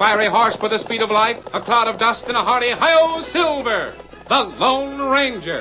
fiery horse with the speed of light, a cloud of dust, and a hearty hi-yo Silver, the Lone Ranger.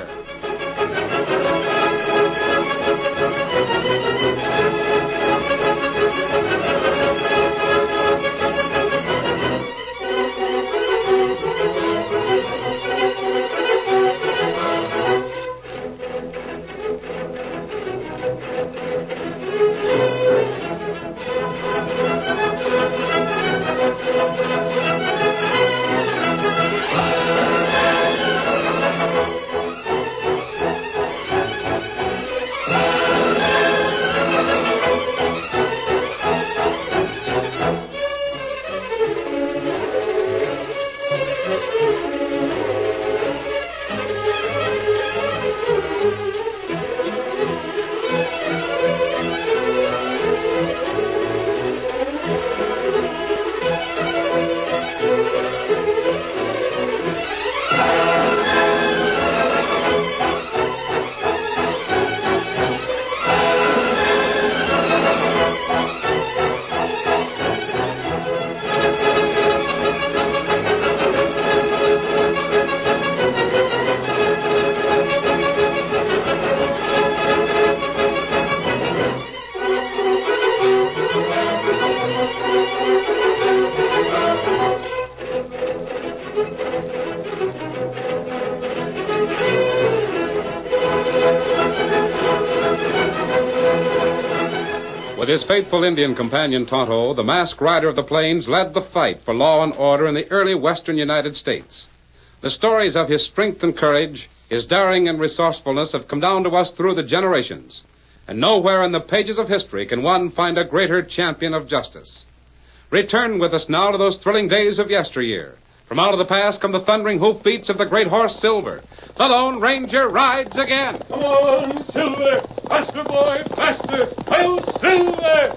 With his faithful Indian companion, Tonto, the masked rider of the plains led the fight for law and order in the early western United States. The stories of his strength and courage, his daring and resourcefulness have come down to us through the generations. And nowhere in the pages of history can one find a greater champion of justice. Return with us now to those thrilling days of yesteryear. From out of the past come the thundering hoofbeats of the great horse Silver. The Lone Ranger rides again. Come on, Silver! Faster, boy, faster! Hail, Silver!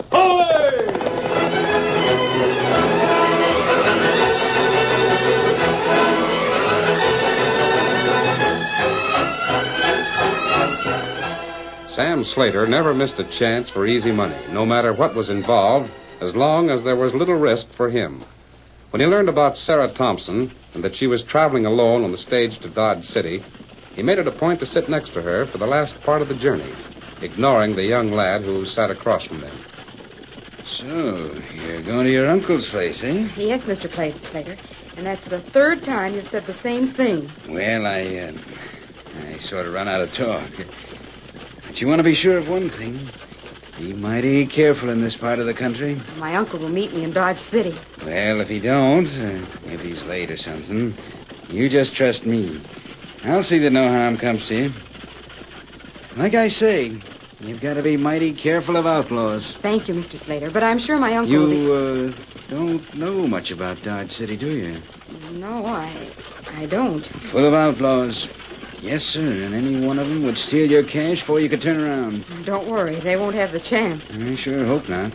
Away! Sam Slater never missed a chance for easy money, no matter what was involved, as long as there was little risk for him. When he learned about Sarah Thompson and that she was traveling alone on the stage to Dodge City, he made it a point to sit next to her for the last part of the journey, ignoring the young lad who sat across from them. So, you're going to your uncle's place, eh? Yes, Mr. Slater. And that's the third time you've said the same thing. Well, I sort of run out of talk. But you want to be sure of one thing. Be mighty careful in this part of the country. My uncle will meet me in Dodge City. Well, if he don't, if he's late or something, you just trust me. I'll see that no harm comes to you. Like I say, you've got to be mighty careful of outlaws. Thank you, Mr. Slater, but I'm sure my uncle will be... You, don't know much about Dodge City, do you? No, I don't. Full of outlaws. Yes, sir, and any one of them would steal your cash before you could turn around. Don't worry, they won't have the chance. I sure hope not.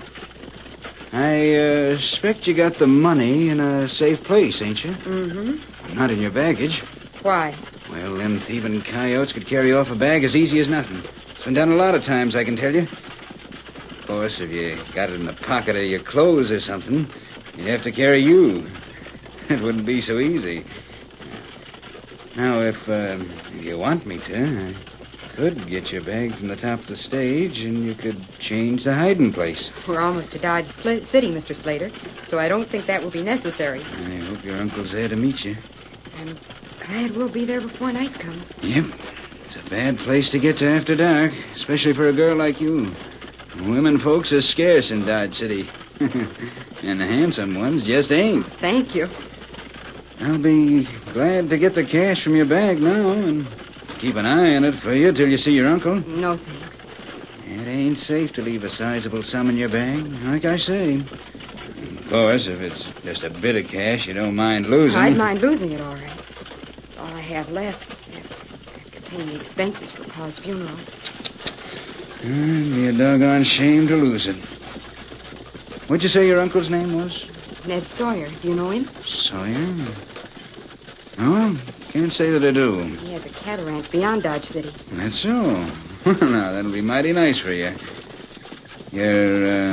I expect you got the money in a safe place, ain't you? Mm-hmm. Not in your baggage. Why? Well, them thieving coyotes could carry off a bag as easy as nothing. It's been done a lot of times, I can tell you. Of course, if you got it in the pocket of your clothes or something, you'd have to carry you. It wouldn't be so easy. Now, if you want me to, I could get your bag from the top of the stage, and you could change the hiding place. We're almost to Dodge City, Mr. Slater, so I don't think that will be necessary. I hope your uncle's there to meet you. I'm glad we'll be there before night comes. Yep. It's a bad place to get to after dark, especially for a girl like you. Women folks are scarce in Dodge City. And the handsome ones just ain't. Thank you. I'll be glad to get the cash from your bag now and keep an eye on it for you till you see your uncle. No, thanks. It ain't safe to leave a sizable sum in your bag, like I say. Of course, if it's just a bit of cash you don't mind losing. I'd mind losing it, all right. It's all I have left after paying the expenses for Pa's funeral. It'd be a doggone shame to lose it. What'd you say your uncle's name was? Ned Sawyer. Do you know him? Sawyer? No, can't say that I do. He has a cattle ranch beyond Dodge City. That's so. Now, that'll be mighty nice for you. You're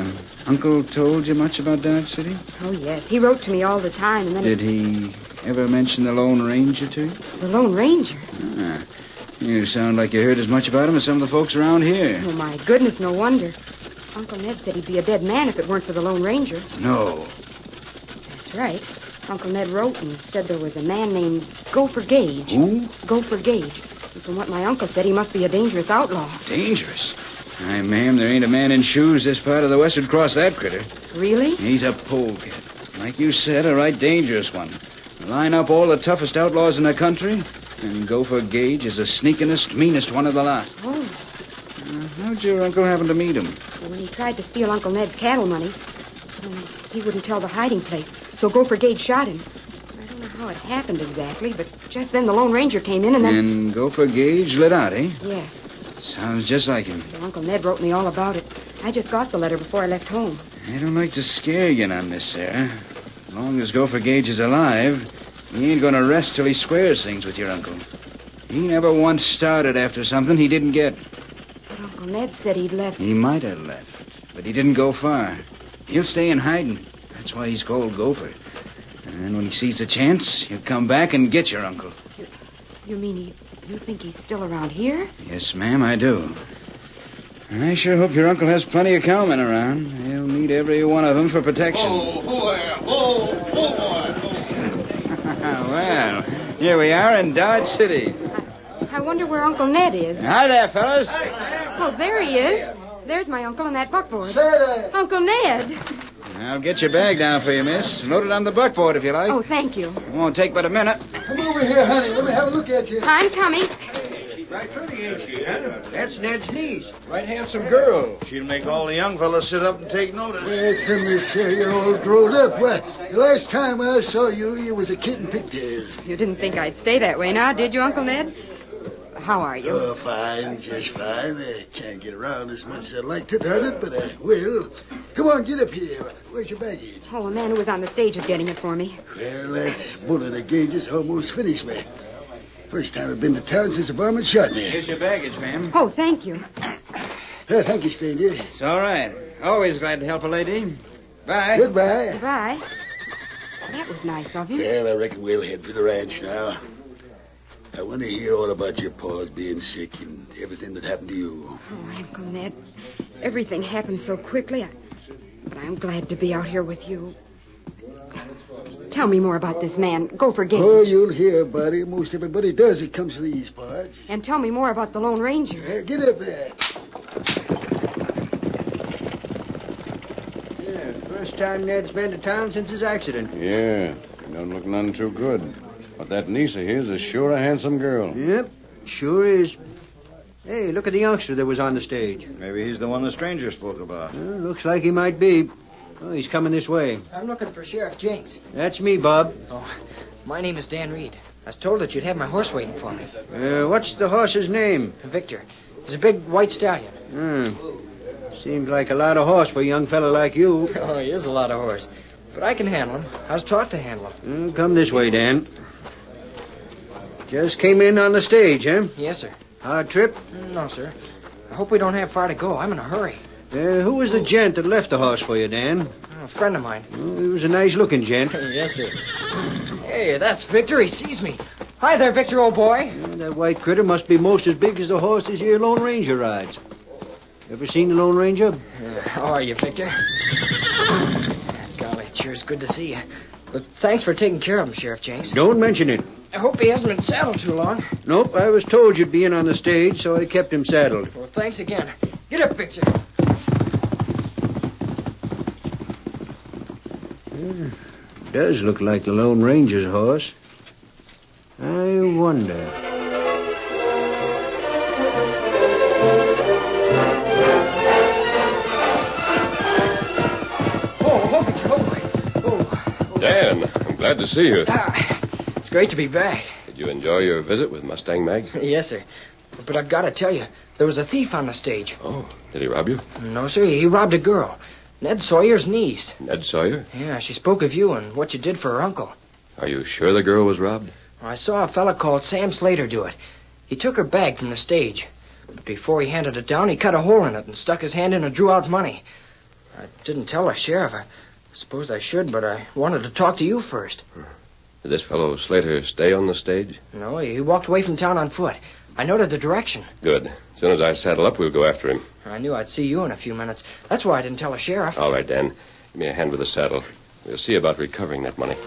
Uncle told you much about Dodge City? Oh, yes. He wrote to me all the time, and then... Did he ever mention the Lone Ranger to you? The Lone Ranger? Ah, you sound like you heard as much about him as some of the folks around here. Oh, my goodness, no wonder. Uncle Ned said he'd be a dead man if it weren't for the Lone Ranger. No. That's right. Uncle Ned wrote and said there was a man named Gopher Gage. Who? Gopher Gage. And from what my uncle said, he must be a dangerous outlaw. Dangerous? Aye, ma'am, there ain't a man in shoes this part of the West would cross that critter. Really? He's a polecat. Like you said, a right dangerous one. Line up all the toughest outlaws in the country, and Gopher Gage is the sneakingest, meanest one of the lot. Oh. How'd your uncle happen to meet him? Well, when he tried to steal Uncle Ned's cattle money, he wouldn't tell the hiding place, so Gopher Gage shot him. I don't know how it happened exactly, but just then the Lone Ranger came in and then... And Gopher Gage lit out, eh? Yes. Sounds just like him. Well, Uncle Ned wrote me all about it. I just got the letter before I left home. I don't like to scare you none, Miss Sarah. As long as Gopher Gage is alive, he ain't going to rest till he squares things with your uncle. He never once started after something he didn't get. But Uncle Ned said he'd left. He might have left, but he didn't go far. He'll stay in hiding. That's why he's called Gopher. And when he sees a chance, he'll come back and get your uncle. You mean you think he's still around here? Yes, ma'am, I do. I sure hope your uncle has plenty of cowmen around. He'll need every one of them for protection. Well, here we are in Dodge City. I wonder where Uncle Ned is. Hi there, fellas. Oh, there he is. There's my uncle in that buckboard. Sarah! Uncle Ned. I'll get your bag down for you, miss. Load it on the buckboard if you like. Oh, thank you. It won't take but a minute. Come over here, honey. Let me have a look at you. I'm coming. She's right pretty, ain't she, huh? That's Ned's niece. Right handsome girl. She'll make all the young fellas sit up and take notice. Well, come, Miss Sarah, you're all grown up. Why, the last time I saw you, you was a kid in pigtails. You didn't think I'd stay that way now, did you, Uncle Ned? How are you? Oh, fine, just fine. I can't get around as much as I'd like to, darn it, but I will. Come on, get up here. Where's your baggage? Oh, a man who was on the stage is getting it for me. Well, that bullet of Gage's almost finished me. First time I've been to town since the varmint shot me. Here's your baggage, ma'am. Oh, thank you. Thank you, stranger. It's all right. Always glad to help a lady. Bye. Goodbye. Goodbye. That was nice of you. Well, I reckon we'll head for the ranch now. I want to hear all about your paws being sick and everything that happened to you. Oh, Uncle Ned, everything happened so quickly. But I'm glad to be out here with you. Tell me more about this man, Gopher Gage. Oh, you'll hear about it. Most everybody does that comes to these parts. And tell me more about the Lone Ranger. Get up there. Yeah, first time Ned's been to town since his accident. Yeah, he don't look none too good. But that niece of his is sure a handsome girl. Yep, sure is. Hey, look at the youngster that was on the stage. Maybe he's the one the stranger spoke about. Looks like he might be. Oh, he's coming this way. I'm looking for Sheriff Jenks. That's me, Bob. Oh, my name is Dan Reed. I was told that you'd have my horse waiting for me. What's the horse's name? Victor. He's a big white stallion. Seems like a lot of horse for a young fella like you. Oh, he is a lot of horse. But I can handle him. I was taught to handle him. Come this way, Dan. Just came in on the stage, huh? Yes, sir. Hard trip? No, sir. I hope we don't have far to go. I'm in a hurry. Who was the gent that left the horse for you, Dan? A friend of mine. Oh, he was a nice-looking gent. Yes, sir. Hey, that's Victor. He sees me. Hi there, Victor, old boy. That white critter must be most as big as the horse this here Lone Ranger rides. Ever seen the Lone Ranger? How are you, Victor? Golly, it sure is good to see you. But thanks for taking care of him, Sheriff Jenks. Don't mention it. I hope he hasn't been saddled too long. Nope, I was told you'd be in on the stage, so I kept him saddled. Well, thanks again. Get up, Victor. Does look like the Lone Ranger's horse. I wonder. Oh, Victor, oh. Dan, I'm glad to see you. It's great to be back. Did you enjoy your visit with Mustang Mag? Yes, sir. But I've got to tell you, there was a thief on the stage. Oh, did he rob you? No, sir. He robbed a girl. Ned Sawyer's niece. Ned Sawyer? Yeah, she spoke of you and what you did for her uncle. Are you sure the girl was robbed? I saw a fella called Sam Slater do it. He took her bag from the stage. But before he handed it down, he cut a hole in it and stuck his hand in and drew out money. I didn't tell the sheriff. I suppose I should, but I wanted to talk to you first. Did this fellow Slater stay on the stage? No, he walked away from town on foot. I noted the direction. Good. As soon as I saddle up, we'll go after him. I knew I'd see you in a few minutes. That's why I didn't tell the sheriff. All right, Dan. Give me a hand with the saddle. We'll see about recovering that money.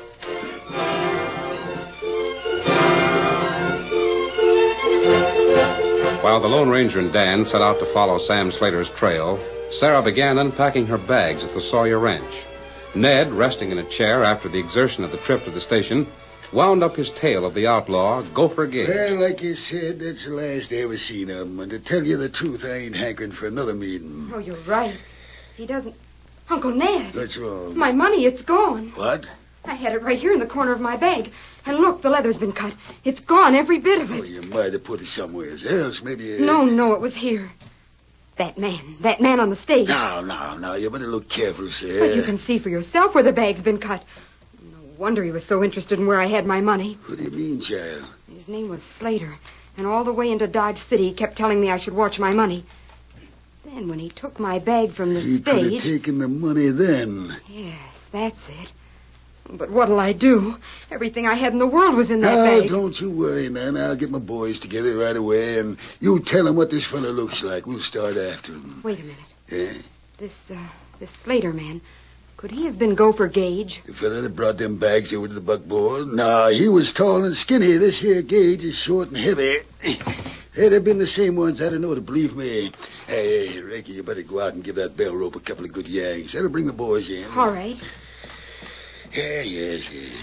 While the Lone Ranger and Dan set out to follow Sam Slater's trail, Sarah began unpacking her bags at the Sawyer Ranch. Ned, resting in a chair after the exertion of the trip to the station, wound up his tale of the outlaw, Gopher Gage. Well, like you said, that's the last I ever seen of him. And to tell you the truth, I ain't hankering for another meeting. Oh, you're right. He doesn't... Uncle Ned. What's wrong? My money, it's gone. What? I had it right here in the corner of my bag. And look, the leather's been cut. It's gone, every bit of it. Oh, you might have put it somewhere else. Maybe... No, it was here. That man on the stage. No. You better look careful, sir. But you can see for yourself where the bag's been cut. No wonder he was so interested in where I had my money. What do you mean, child? His name was Slater. And all the way into Dodge City, he kept telling me I should watch my money. Then when he took my bag from the He stage... could have taken the money then. Yes, that's it. But what'll I do? Everything I had in the world was in that bag. Don't you worry, man. I'll get my boys together right away, and you tell them what this fellow looks like. We'll start after him. Wait a minute. Yeah? This Slater man, could he have been Gopher Gage? The fellow that brought them bags over to the buckboard? Nah, he was tall and skinny. This here Gage is short and heavy. They'd have been the same ones, I don't know, to believe me. Hey, Ricky, you better go out and give that bell rope a couple of good yanks. That'll bring the boys in. All right. Yes.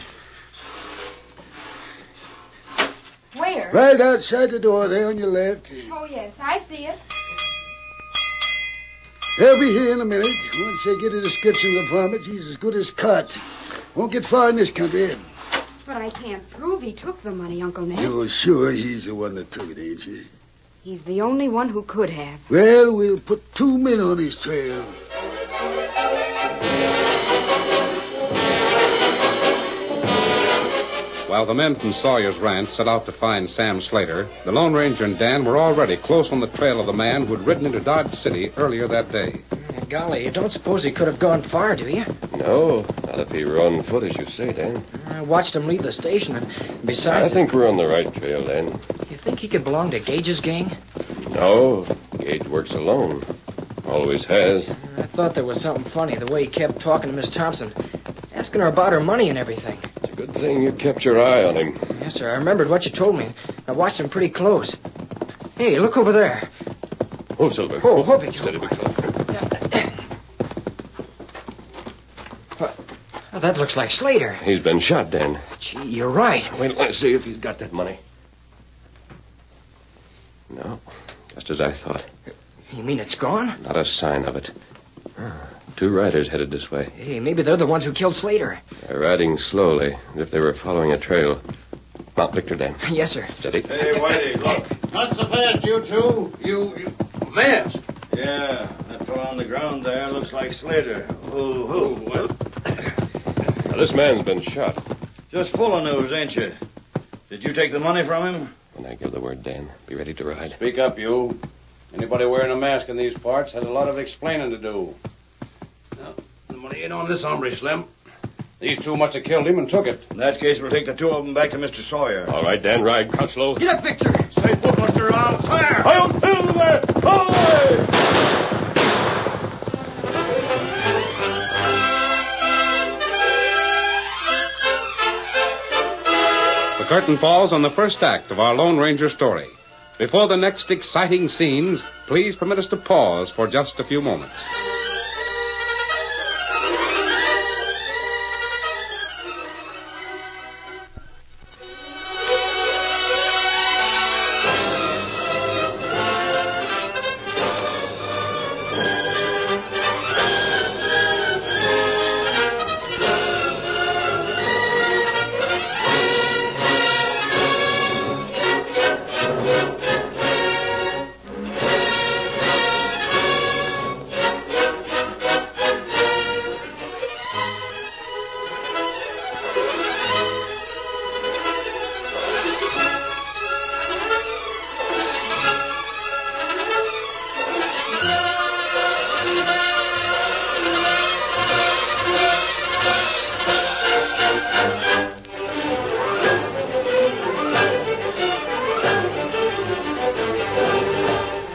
Where? Right outside the door there on your left. Oh, yes, I see it. They'll be here in a minute. Once they get a description of the varmint, he's as good as cut. Won't get far in this country. But I can't prove he took the money, Uncle Ned. You're sure he's the one that took it, ain't you? He's the only one who could have. Well, we'll put 2 men on his trail. While the men from Sawyer's Ranch set out to find Sam Slater, the Lone Ranger and Dan were already close on the trail of the man who'd ridden into Dodge City earlier that day. Golly, you don't suppose he could have gone far, do you? No, not if he were on foot, as you say, Dan. I watched him leave the station, and besides... I think we're on the right trail, Dan. You think he could belong to Gage's gang? No, Gage works alone. Always has. I thought there was something funny, the way he kept talking to Miss Thompson, asking her about her money and everything. It's a good thing you kept your eye on him. Yes, sir, I remembered what you told me. I watched him pretty close. Hey, look over there. Oh, Silver. Oh, hope it's Steady, big fellow. Oh, that looks like Slater. He's been shot, Dan. Gee, you're right. Wait till I see if he's got that money. No, just as I thought. You mean it's gone? Not a sign of it. 2 riders headed this way. Hey, maybe they're the ones who killed Slater. They're riding slowly, as if they were following a trail. Mount Victor, Dan. Yes, sir. Steady. Hey, Whitey, look. Not so fast, you two. You masked. Yeah, that fellow on the ground there looks like Slater. Who? What? Now, this man's been shot. Just full of news, ain't you? Did you take the money from him? When I give the word, Dan, be ready to ride. Speak up, you. Anybody wearing a mask in these parts has a lot of explaining to do. Now, the money ain't on this hombre, Slim. These 2 must have killed him and took it. In that case, we'll take the 2 of them back to Mr. Sawyer. All right, Dan, ride. Crouch low. Get up, Victor. Stay put, Buster. I'll fire. Hail Silver! Away! The curtain falls on the first act of our Lone Ranger story. Before the next exciting scenes, please permit us to pause for just a few moments.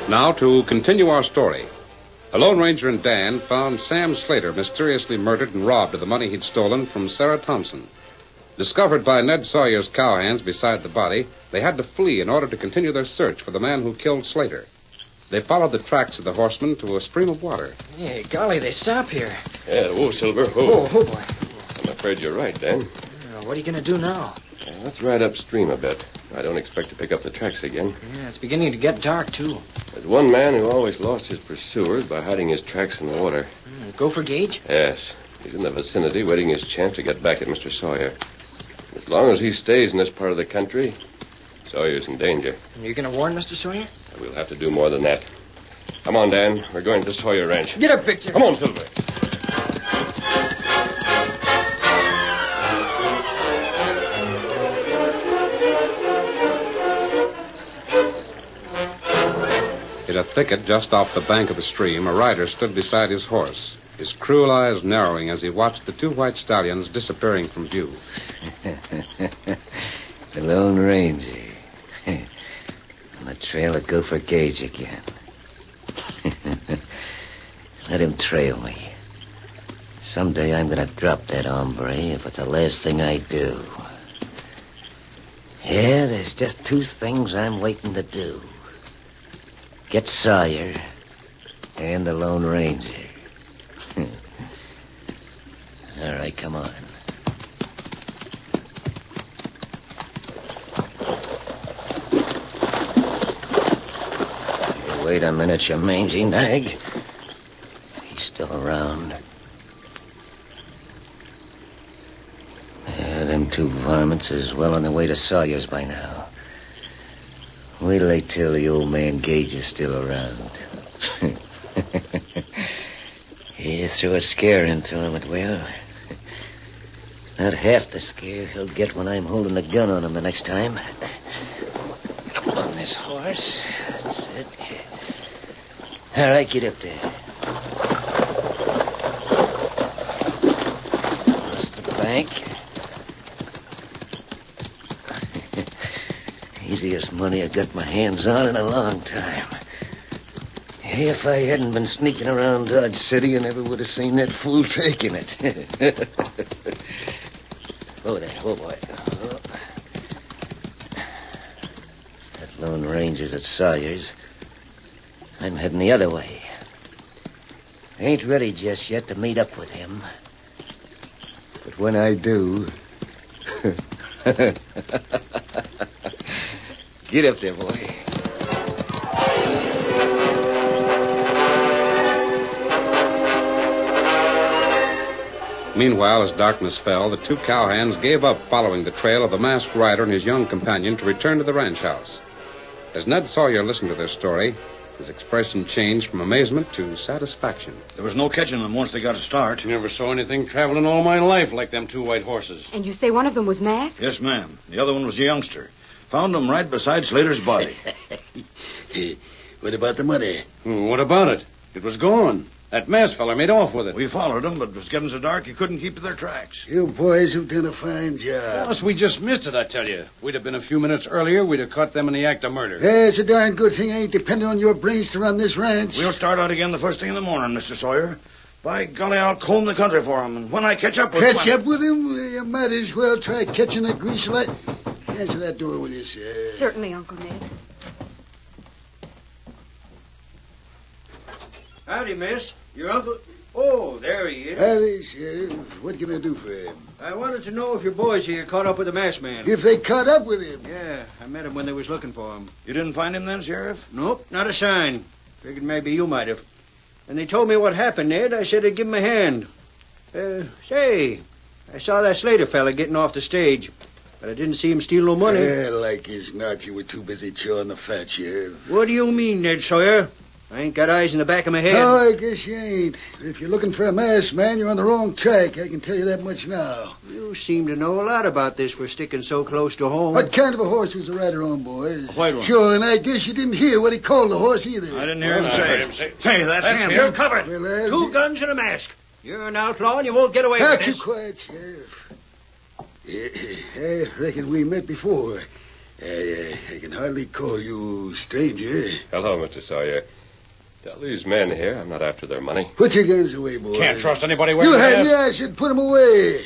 Now, to continue our story. The Lone Ranger and Dan found Sam Slater mysteriously murdered and robbed of the money he'd stolen from Sarah Thompson. Discovered by Ned Sawyer's cowhands beside the body, they had to flee in order to continue their search for the man who killed Slater. They followed the tracks of the horseman to a stream of water. Hey, golly, they stop here. Yeah, whoa, Silver, whoa. Oh, boy. I'm afraid you're right, Dan. What are you going to do now? Let's ride upstream a bit. I don't expect to pick up the tracks again. Yeah, it's beginning to get dark, too. There's one man who always lost his pursuers by hiding his tracks in the water. Gopher Gage? Yes. He's in the vicinity waiting his chance to get back at Mr. Sawyer. As long as he stays in this part of the country, Sawyer's in danger. You're going to warn Mr. Sawyer? We'll have to do more than that. Come on, Dan. We're going to the Sawyer Ranch. Get up, Victor. Come on, Silver. In a thicket just off the bank of the stream, a rider stood beside his horse, his cruel eyes narrowing as he watched the two white stallions disappearing from view. The Lone Ranger. On the trail of Gopher Gage again. Let him trail me. Someday I'm going to drop that hombre if it's the last thing I do. Yeah, there's just two things I'm waiting to do. Get Sawyer and the Lone Ranger. All right, come on. Hey, wait a minute, you mangy nag. He's still around. Yeah, them two varmints is well on their way to Sawyer's by now. Wait till they tell the old man Gage is still around. You threw a scare into him, it will. Not half the scare he'll get when I'm holding a gun on him the next time. Up on this horse. That's it. All right, get up there. Across the bank. Easiest money I got my hands on in a long time. If I hadn't been sneaking around Dodge City, I never would have seen that fool taking it. Oh, there. Oh, boy. Oh. That Lone Ranger's at Sawyer's. I'm heading the other way. Ain't ready just yet to meet up with him. But when I do... Get up there, boy. Meanwhile, as darkness fell, the two cowhands gave up following the trail of the masked rider and his young companion to return to the ranch house. As Ned Sawyer listened to their story, his expression changed from amazement to satisfaction. There was no catching them once they got a start. Never saw anything traveling all my life like them two white horses. And you say one of them was masked? Yes, ma'am. The other one was a youngster. Found him right beside Slater's body. What about the money? What about it? It was gone. That masked feller made off with it. We followed him, but it was getting so dark you couldn't keep to their tracks. You boys have done a fine job. Boss, we just missed it, I tell you. We'd have been a few minutes earlier, we'd have caught them in the act of murder. Yeah, it's a darn good thing I ain't depending on your brains to run this ranch. We'll start out again the first thing in the morning, Mr. Sawyer. By golly, I'll comb the country for him, and when I catch up with him... Catch up with him? Well, you might as well try catching a grease light. Answer that door, will you, sir? Certainly, Uncle Ned. Howdy, miss. Your uncle... Oh, there he is. Howdy, Sheriff. What can I do for him? I wanted to know if your boys here caught up with the masked man. If they caught up with him? Yeah, I met him when they was looking for him. You didn't find him then, Sheriff? Nope, not a sign. Figured maybe you might have. And they told me what happened, Ned. I said I'd give him a hand. Say, I saw that Slater fella getting off the stage. But I didn't see him steal no money. Like as not, you were too busy chewing the fat, Sheriff. What do you mean, Ned Sawyer? I ain't got eyes in the back of my head. No, I guess you ain't. If you're looking for a masked man, you're on the wrong track. I can tell you that much now. You seem to know a lot about this for sticking so close to home. What kind of a horse was the rider on, boys? White one. Sure, and I guess you didn't hear what he called the horse either. I didn't hear him say. Hey, that's him. You're covered. Well, Two guns and a mask. You're an outlaw and you won't get away with this. Keep quiet, Sheriff. I reckon we met before. I can hardly call you stranger. Hello, Mr. Sawyer. Tell these men here I'm not after their money. Put your guns away, boy. Can't trust anybody You wearing had that. me. I should put them away.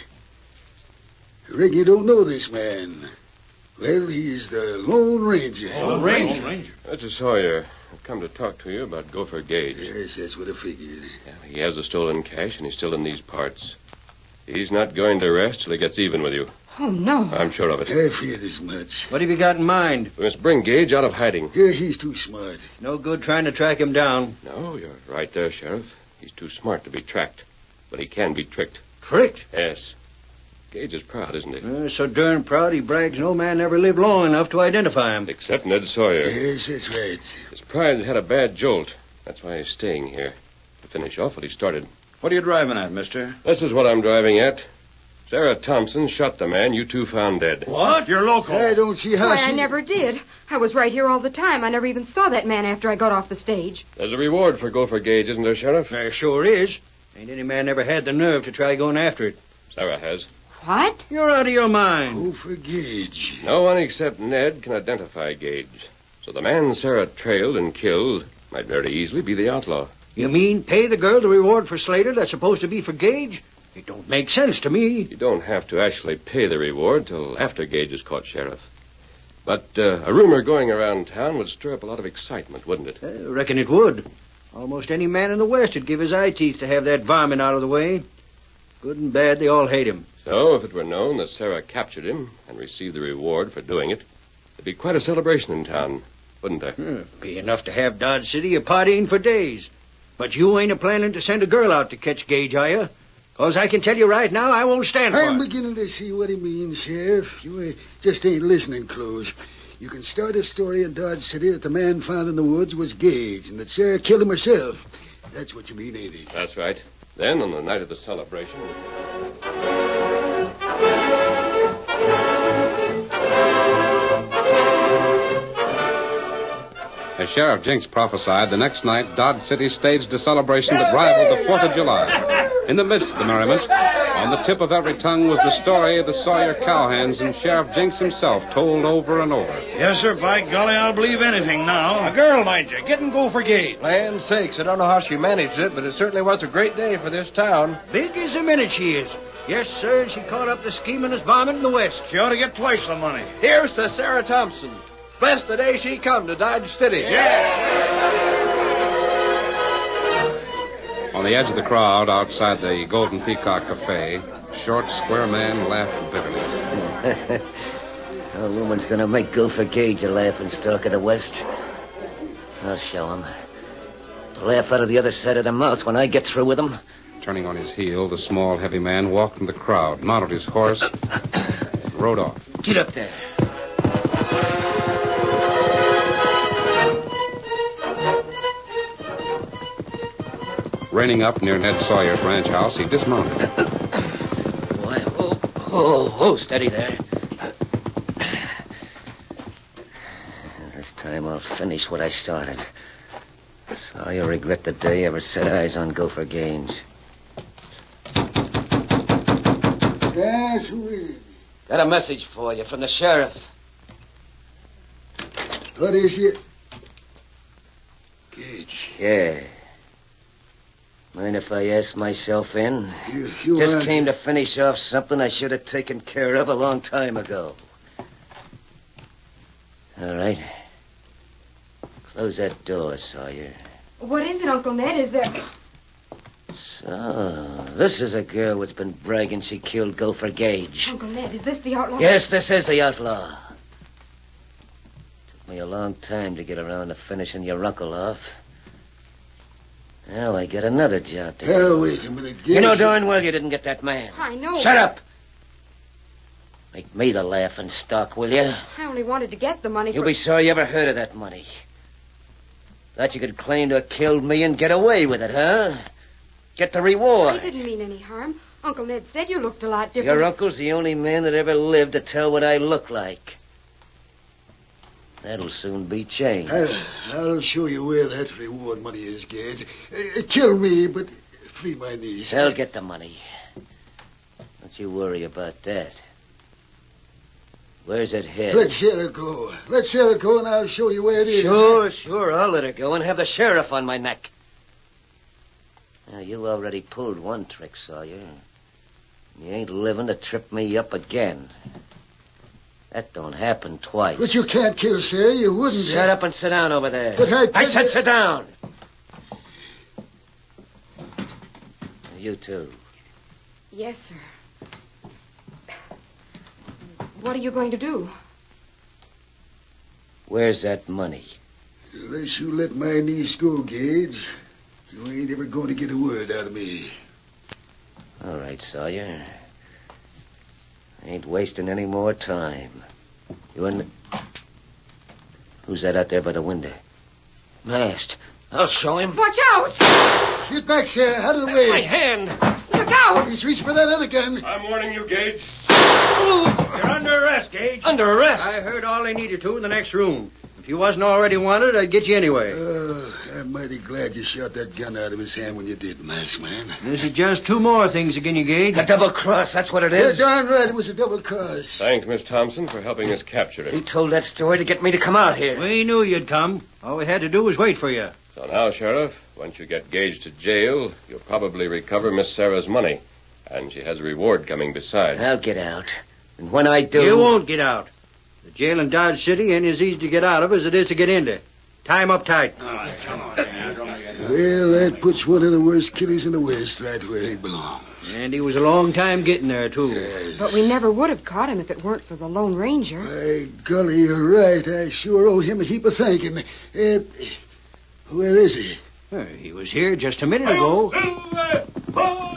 Rick, you don't know this man. Well, he's the Lone Ranger. Lone Ranger? Mr. Sawyer, I've come to talk to you about Gopher Gage. Yes, that's what I figured. Yeah, he has the stolen cash, and he's still in these parts. He's not going to rest till he gets even with you. Oh, no. I'm sure of it. I feared as much. What have you got in mind? We must bring Gage out of hiding. Yeah, he's too smart. No good trying to track him down. No, you're right there, Sheriff. He's too smart to be tracked. But he can be tricked. Tricked? Yes. Gage is proud, isn't he? So darn proud he brags no man ever lived long enough to identify him. Except Ned Sawyer. Yes, that's right. His pride's had a bad jolt. That's why he's staying here. To finish off what he started. What are you driving at, mister? This is what I'm driving at. Sarah Thompson shot the man you two found dead. What? You're local. I don't see how Why, she... I never did. I was right here all the time. I never even saw that man after I got off the stage. There's a reward for Gopher Gage, isn't there, Sheriff? There sure is. Ain't any man ever had the nerve to try going after it. Sarah has. What? You're out of your mind. Oh, for Gage. No one except Ned can identify Gage. So the man Sarah trailed and killed might very easily be the outlaw. You mean pay the girl the reward for Slater that's supposed to be for Gage? It don't make sense to me. You don't have to actually pay the reward till after Gage is caught, Sheriff. But a rumor going around town would stir up a lot of excitement, wouldn't it? I reckon it would. Almost any man in the West would give his eye teeth to have that varmint out of the way. Good and bad, they all hate him. So, if it were known that Sarah captured him and received the reward for doing it, there'd be quite a celebration in town, wouldn't there? Be enough to have Dodge City a partying for days. But you ain't a-planning to send a girl out to catch Gage, are you? 'Cause I can tell you right now, I won't stand for I'm it. beginning to see what he means, Sheriff. You just ain't listening close. You can start a story in Dodge City that the man found in the woods was Gage and that Sarah killed him herself. That's what you mean, ain't it? That's right. Then, on the night of the celebration... As Sheriff Jinks prophesied, the next night, Dodge City staged a celebration that rivaled the 4th of July. In the midst of the merriment, on the tip of every tongue was the story of the Sawyer cowhands, and Sheriff Jinks himself told over and over. Yes, sir. By golly, I'll believe anything now. A girl, mind you. Get and go for Gage. Land sakes, I don't know how she managed it, but it certainly was a great day for this town. Big as a minute she is. Yes, sir, and she caught up the schemingest varmint in the West. She ought to get twice the money. Here's to Sarah Thompson. Bless the day she come to Dodge City. On the edge of the crowd outside the Golden Peacock Cafe, a short, square man laughed bitterly. A woman's gonna make Gopher Gage a laughing stock of the West. I'll show him. To laugh out of the other side of the mouth when I get through with him. Turning on his heel, the small, heavy man walked in the crowd, mounted his horse, and rode off. Get up there. Reining up near Ned Sawyer's ranch house, he dismounted. Boy, oh, steady there. This time I'll finish what I started. Sawyer regret the day I ever set eyes on Gopher Gage. Yes, who is it? Got a message for you from the sheriff. What is it? Gage. Yeah. Mind if I ask myself in? You Just came to finish off something I should have taken care of a long time ago. All right. Close that door, Sawyer. What is it, Uncle Ned? Is there... So, this is a girl what's been bragging she killed Gopher Gage. Uncle Ned, is this the outlaw? Yes, this is the outlaw. Took me a long time to get around to finishing your uncle off. Now I get another job to do. Oh, wait a minute, Gage. You know darn well you didn't get that man. I know. Shut up! Make me the laughing stock, will you? I only wanted to get the money You'll for... be sorry you ever heard of that money. Thought you could claim to have killed me and get away with it, huh? Get the reward. I didn't mean any harm. Uncle Ned said you looked a lot different. Your uncle's the only man that ever lived to tell what I look like. That'll soon be changed. I'll show you where that reward money is, Gage. Kill me, but free my niece. I'll get the money. Don't you worry about that. Where's it head? Let Sarah go. Let Sarah go, and I'll show you where it is. Sure. I'll let her go and have the sheriff on my neck. Now, you already pulled one trick, Sawyer. You ain't living to trip me up again. That don't happen twice. But you can't kill Sarah. You wouldn't. Shut up and sit down over there. But I said sit down. You too. Yes, sir. What are you going to do? Where's that money? Unless you let my niece go, Gage, you ain't ever going to get a word out of me. All right, Sawyer. I ain't wasting any more time. You in... Who's that out there by the window? Masked. I'll show him. Watch out! Get back, Sarah. Out of the way. My hand. Look out! He's reaching for that other gun. I'm warning you, Gage. You're under arrest, Gage. Under arrest? I heard all they needed to in the next room. If you wasn't already wanted, I'd get you anyway. I'm mighty glad you shot that gun out of his hand when you did, Masked Man. This is just two more things again, you, Gage. A double cross, that's what it is. Yeah, darn right, it was a double cross. Thanks, Miss Thompson, for helping us capture him. You told that story to get me to come out here. We knew you'd come. All we had to do was wait for you. So now, Sheriff, once you get Gage to jail, you'll probably recover Miss Sarah's money. And she has a reward coming besides. I'll get out. And when I do... You won't get out. The jail in Dodge City ain't as easy to get out of as it is to get into. Tie him up tight. Well, that puts one of the worst killers in the West right where he belongs. And he was a long time getting there, too. Yes. But we never would have caught him if it weren't for the Lone Ranger. By golly, you're right. I sure owe him a heap of thanking. Where is he? He was here just a minute ago. Silver! Hoy!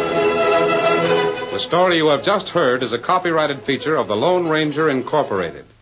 The story you have just heard is a copyrighted feature of the Lone Ranger Incorporated.